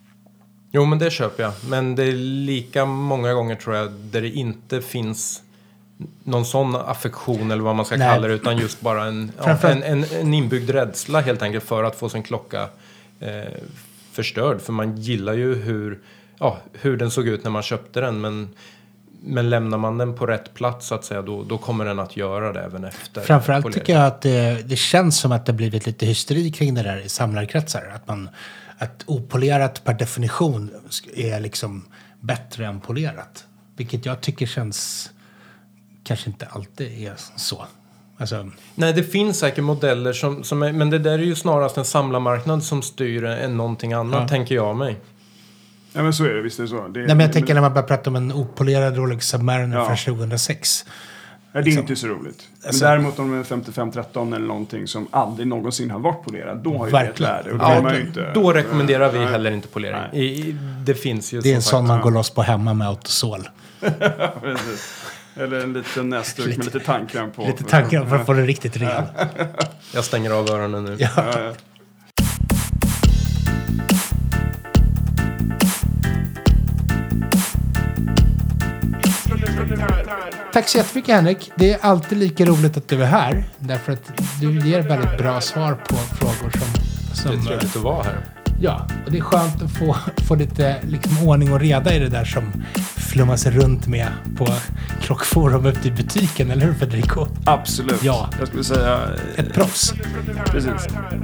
Jo, men det köper jag. Men det är lika många gånger tror jag där det inte finns någon sån affektion eller vad man ska Nej. kalla det, utan just bara en, ja, en, en, en inbyggd rädsla helt enkelt för att få sin klocka eh, förstörd. För man gillar ju hur, ja, hur den såg ut när man köpte den. Men, men lämnar man den på rätt plats så att säga, då, då kommer den att göra det även efter. Framförallt polering. tycker jag att det, det känns som att det har blivit lite hysteri kring det där i samlarkretsar. Att, man, att opolerat per definition är liksom bättre än polerat. Vilket jag tycker känns kanske inte alltid är så. Alltså, nej, det finns säkert modeller som, som är, men det där är ju snarast en samlarmarknad som styr än någonting annat, ja. tänker jag mig. Ja, men så är det, visst är det så. Det, nej, men jag tänker när man börjar prata om en opolerad Rolex Submariner ja. från tjugohundrasex. Ja, det är liksom. inte så roligt. Alltså, men däremot om det är femtiofem tretton eller någonting som aldrig någonsin har varit polerad, då har ju det ett värde. Och då, ja, är man ju inte, då rekommenderar vi nej. heller inte polering. I, i, det finns ju det är en som sån sagt, man ja. går loss på hemma med autosol. Eller en liten näsduk med lite tandkräm på. Lite tandkräm för att få det riktigt ren. jag stänger av öronen nu. Ja. Ja, ja. Tack så jättemycket Henrik. Det är alltid lika roligt att du är här. Därför att du ger väldigt bra svar på frågor som... som Det är trevligt att vara här. Ja, och det är skönt att få, få lite liksom, ordning och reda i det där som flummas runt med på Klockforum ute i butiken, eller hur Federico? Absolut. Ja. Jag skulle säga... Ett proffs. Precis.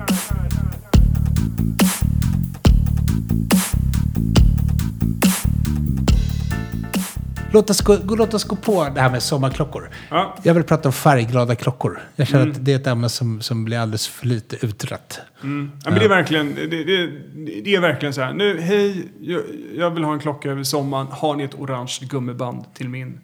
Låt oss, gå, låt oss gå på det här med sommarklockor. Ja. Jag vill prata om färgglada klockor. Jag känner Mm. att det är ett ämne som, som blir alldeles för lite utrett. Mm. Ja, men det är verkligen, det, det, det är verkligen så här. Nu, hej, jag, jag vill ha en klocka över sommaren. Har ni ett orange gummiband till min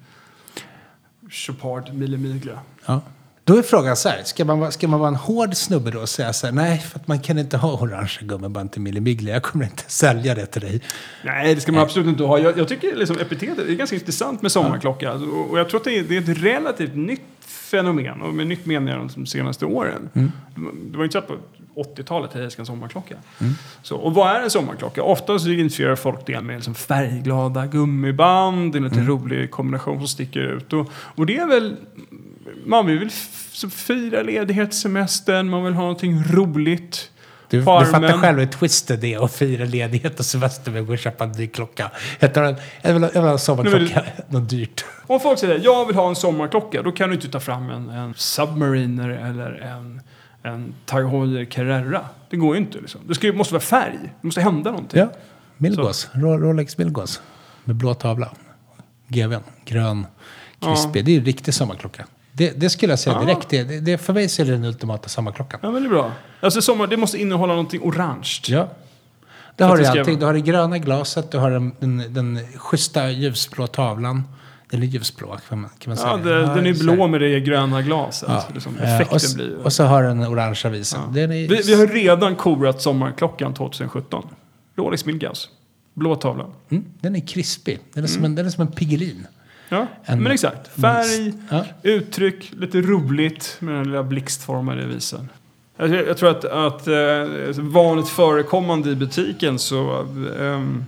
Chopard Millimiglia? Ja. Då är frågan så här, ska man, vara- ska man vara en hård snubbe då och säga så här, nej, för att man kan inte ha orange gummiband till Millimiglia, jag kommer inte sälja det till dig. Nej, det ska man absolut inte ha. Jag, jag tycker liksom epitetet är ganska intressant med sommarklocka. Och, och jag tror att det är, det är ett relativt nytt fenomen. Och med nytt menar jag de senaste åren. Mm. Det var ju inte så att på åttiotalet hej, jag ska ha en sommarklocka. Mm. Så, och vad är en sommarklocka? Ofta så identifierar folk det med liksom färgglada gummiband. Det är en lite Mm. rolig kombination som sticker ut. Och, och det är väl... Man vill väl f- fira ledighet, semestern. Man vill ha någonting roligt. Du, du Farmen. fattar själv hur twisted det är att fira ledighet och semester med att gå och köpa en ny klocka. Jag, tar en, jag, vill, ha- jag vill ha en sommarklocka, något dyrt. Om folk säger jag vill ha en sommarklocka, då kan du inte ta fram en, en Submariner eller en, en Tag Heuer Carrera. Det går ju inte. Liksom. Det ska, ju- måste vara färg. Det måste hända någonting. Ja, Milgauss, Ro- Rolex Milgauss med blå tavla. G V:n, grön, krispig. Ja. Det är ju en riktig sommarklocka. Det, det skulle jag säga Ja. direkt. Det, det, för mig så är det den ultimata sommarklockan. Ja, men det är bra. Alltså sommar, det måste innehålla någonting orange. Ja. Det För har att du det ska allting. vara- Du har det gröna glaset, du har den, den, den schyssta ljusblå tavlan. Eller ljusblå kan man, kan man säga. Ja, det, den är så här. blå med det gröna glaset. Ja. Liksom, Eh, effekten och, s- blir ju... och så har den orangea visen. Ja. Den är, vi, vi har redan korat sommarklockan tjugosjutton. Rolex Milgauss. Blå tavla. mm, den är krispig. Den är, som en, den är som en pigelin. Ja, En- men exakt. Färg, Ja. uttryck, lite roligt med den lilla blixtformade visen. Jag, jag tror att, att eh, vanligt förekommande i butiken så... ehm,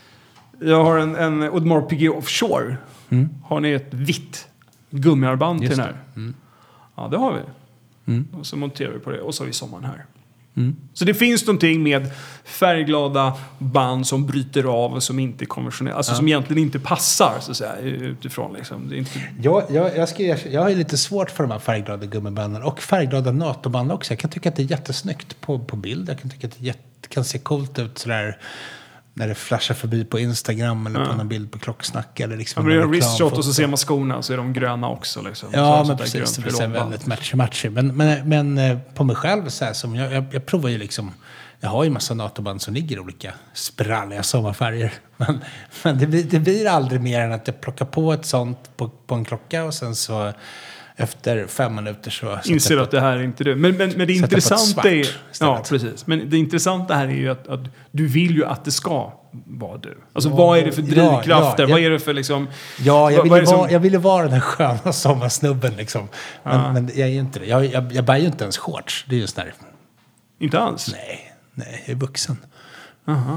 jag har en, en Audemars Piguet Offshore. Mm. Har ni ett vitt gummiarmband till Just den här? det. Mm. Ja, det har vi. Mm. Och så monterar vi på det och så har vi sommaren här. Mm. Så det finns någonting med färgglada band som bryter av och som inte är konventionella. Alltså Ja. som egentligen inte passar så att säga, utifrån. Liksom. Det är inte... Jag, jag, jag, ska, erkänna- jag har ju lite svårt för de här färgglada gummibanden och färgglada NATO-band också. Jag kan tycka att det är jättesnyggt på, på bild. Jag kan tycka att det jätte, kan se coolt ut sådär när det flashar förbi på Instagram eller Ja. på någon bild på Klocksnack. Eller liksom Ja, men det är en någon wristshot reklamfoto. och så ser man skorna så är de gröna också. Liksom. Så Ja, har men sånt där precis. grönt Det blir så här pylonband. väldigt matchy-matchy. Men, men, men eh, på mig själv så här, som jag, jag, jag provar ju liksom... Jag har ju massa NATO-band som ligger i olika spralliga sommarfärger. Men, men det, blir, det blir aldrig mer än att jag plockar på ett sånt på, på en klocka och sen så efter fem minuter så... sätter Inser jag på att det här är inte det. Men, men, men det Sätta på ett intressanta svart är... istället. Ja, precis. Men det intressanta här är ju att, att du vill ju att det ska vara du. Alltså Ja, vad är det för ja, drivkrafter? ja, vad jag- är det för liksom... Ja, jag vad- ville, vad är det som- vara, jag ville vara den här sköna sommarsnubben liksom. Men, Ja. men jag är ju inte det. Jag, jag, jag bär ju inte ens shorts. Det är just där. Inte alls? Nej, nej, jag är vuxen. Aha.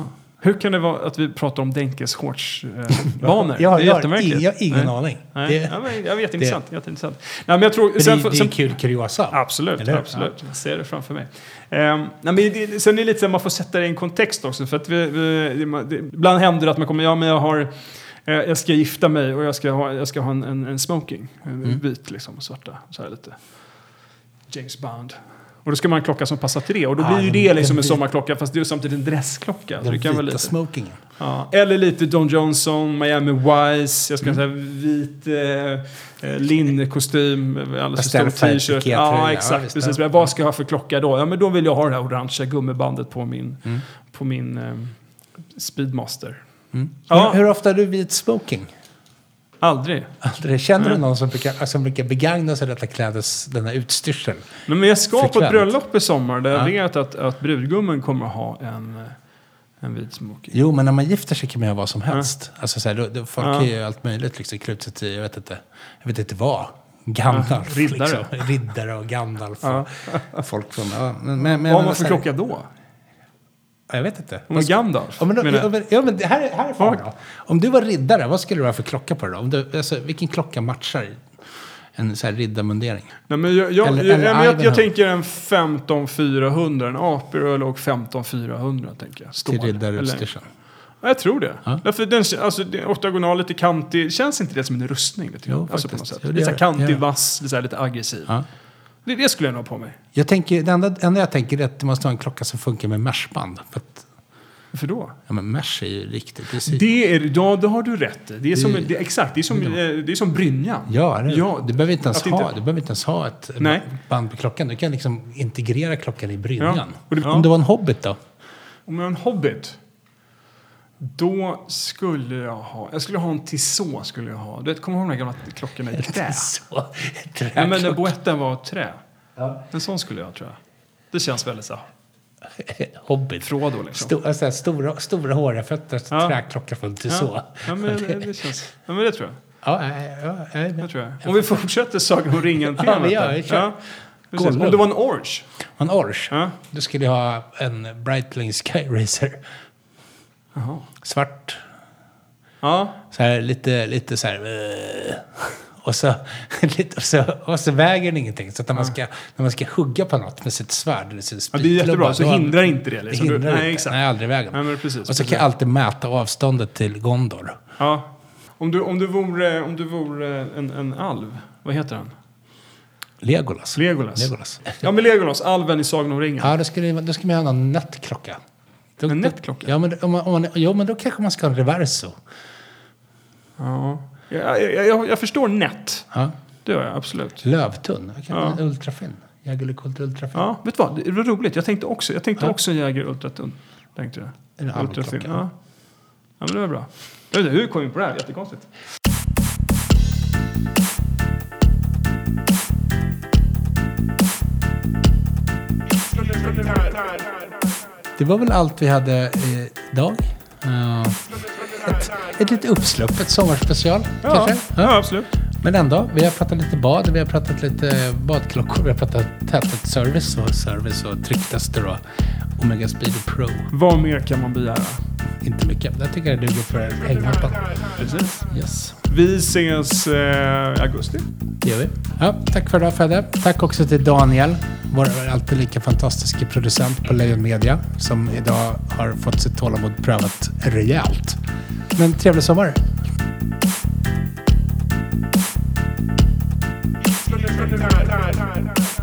Hur kan det vara att vi pratar om Denkes shortsbanor? jag, det är jag, jättemärkligt. jag har ingen Nej. aning. Nej. Det, Ja, men jag vet, intressant. jätteintressant. Nej, men jag tror, det, sen, det är sen, en kul kuriosa. Absolut, Eller? absolut. Jag ser det framför mig. Um, nej, men det, sen är det lite så att man får sätta det i en kontext också. För att vi, vi, det, det, ibland händer det att man kommer, ja men jag har, eh, jag ska gifta mig och jag ska ha, jag ska ha en, en, en smoking. En Mm. vit liksom, svarta. Så här lite James Bond. Och då ska man ha en klocka som passar till det. Och då Ah, blir ju den- det liksom den en vit- sommarklocka, fast det är ju samtidigt en dressklocka. Så Den det kan vita vara lite. smokingen. Ja. Eller lite Don Johnson, Miami Vice, jag ska Mm. säga vit eh, eh, linnekostym, alldeles för Beställ stor färg t-shirt. pikétröja. Ja, Ja, exakt. visst, precis. ja. Vad ska jag ha för klocka då? Ja, men då vill jag ha det här orangea gummibandet på min, Mm. på min eh, Speedmaster. Mm. Ja. Hur, hur ofta har du vit smoking? Aldrig. Aldrig. Känner du Nej. någon som brukar, som brukar begagna sig av detta klädes, denna utstyrsel? Men jag ska på ett Frekvent. bröllop i sommar där jag Ja. vet att, att brudgummen kommer att ha en, eh, en vit smoking. Jo, men när man gifter sig kan man göra vad som helst. Alltså, så här, då, då, folk Ja. är ju allt möjligt liksom, klutet i, jag vet inte, jag vet inte vad. Gandalf. Ja, riddare. Liksom. Riddare och Gandalf. Ja. Och folk som, ja, men, men, men, Vad har man så för här- klocka då? Jag vet inte. Om man Gandalf? Ja, men, då, menar ja, jag. men, ja, men det här, är- här är frågan då. Om du var riddare, vad skulle du ha för klocka på dig då? Om du, alltså, vilken klocka matchar en så här riddarmundering? Nej, men jag, jag, Eller- jag, eller jag, jag, jag Ivanhoe. tänker en femton fyrahundra. En Aperol och femton fyrahundra tänker jag. Stål. Till Eller- riddarutstyrseln? Ja, jag tror det. Ja. Därför den, alltså, det är oktagonal, lite kantig. Känns inte det som en rustning? Lite grann? Jo, Alltså, på något faktiskt. sätt. Jo, det Lite så gör här det. kantig, Ja. vass, lite, så här, lite aggressiv. Ja. Det, det skulle jag nog ha på mig. Jag tänker, det enda, enda jag tänker är att det måste vara en klocka som funkar med meshband. För att, Varför då? ja, men mesh är ju riktigt precis. Det är, ja, det har du rätt i. Det är som, Det- det, exakt, det är som, eh, det är som brynjan. Ja, det, Ja, du, behöver inte ens att ha, inte- du behöver inte ens ha ett Nej. band på klockan. Du kan liksom integrera klockan i brynjan. Ja. Och det- Om det var en hobbit då? Om jag är en hobbit, då skulle jag ha... Jag skulle ha en Tissot, skulle jag ha. Du vet, kommer du ihåg de här gamla klockorna i trä? Så, Ja, men när träklocka. boetten var trä. Ja. En sån skulle jag, tror jag. Det känns väldigt så. Hobbit. Frodo liksom. Stor, alltså, stora, stora håriga fötter, Ja. träklocka fullt till Ja. så. Ja, men det, det känns... Ja, men det tror jag. Ja, ja, ja, ja, Det tror jag. Om vi fortsätter Sagan om ringen-temat. Ja, vi gör, där. vi kör. precis. Gollum. Om det var en orange. En Ors. Ja. Då skulle jag ha en Breitling Skyracer. Jaha. Svart. Ja. Så här, lite, lite så här... eh, Och så, lite, och, så, och så väger den ingenting. Så att när, man ska, när man ska hugga på något med sitt svärd eller sin Ja, det är jättebra. spikklubba, Så då- hindrar inte det. Det Liksom. hindrar Nej, inte. exakt. Nej, aldrig vägen. Nej, men precis, och så precis. kan jag alltid mäta avståndet till Gondor. Ja. Om du, om du vore, om du vore en, en alv, vad heter han? Legolas. Legolas. Legolas. Ja, men Legolas, alven i Sagan om ringen. Ja, då skulle, då skulle man ha en nättklocka. Då- En då- nättklocka? Ja, men, om man, om man, jo, men då kanske man ska ha en reverso. Ja. Jag, jag, jag, jag förstår nät. Ja. Det gör jag, absolut. Lövtunn. Jag kan Ja. ha en ultrafin. Jägerlekult ultrafin. Ja, vet du vad? Det var roligt. Jag tänkte också, jag tänkte Ja. också Jäger Ultratunn. Tänkte jag. En annan Ultrafin. klocka. Ja. Ja, men det var bra. Jag vet inte, hur kom vi in på det här? Jättekonstigt. Det var väl allt vi hade eh, idag. Uh, ett, ett lite uppsluppet sommarspecial Ja, kanske. ja, absolut. Men ändå, vi har pratat lite bad, vi har pratat lite badklockor, vi har pratat täthet service och service och trycktester och Omega Speed Pro. Vad mer kan man begära? Inte mycket. Jag tycker det duger för hängmappan. Precis. Yes. Vi ses eh, i augusti. Det gör vi. Ja, tack för idag Fedde. Tack också till Daniel, vår alltid lika fantastiska producent på Lejon Media, som idag har fått sitt tålamod prövat rejält. Men trevlig sommar! Time, time, time.